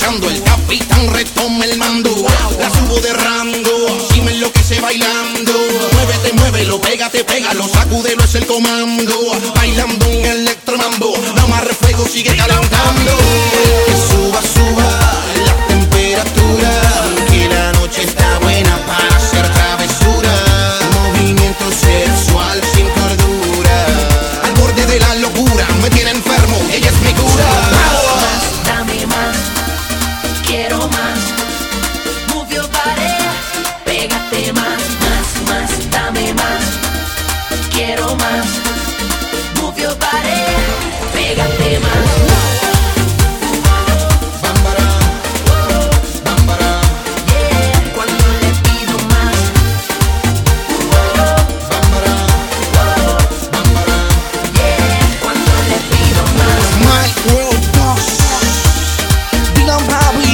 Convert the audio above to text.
empezando, el capitán retoma el mando. La subo de rango, si me enloquece bailando. Muévete, muévelo, pégate, pégalo, sacúdelo, es el comando. Bailando un electromambo, no más refuego, sigue calentando. Que suba, suba la temperatura, que la noche está buena para hacer travesura. Movimiento sexual sin cordura, al borde de la locura, me tiene enfermo, ella es mi cura. Más, dame más, quiero más. Move your body, pégate más, más, dame más, quiero más. Move your body, pégate más. World boss, Dylan Bravo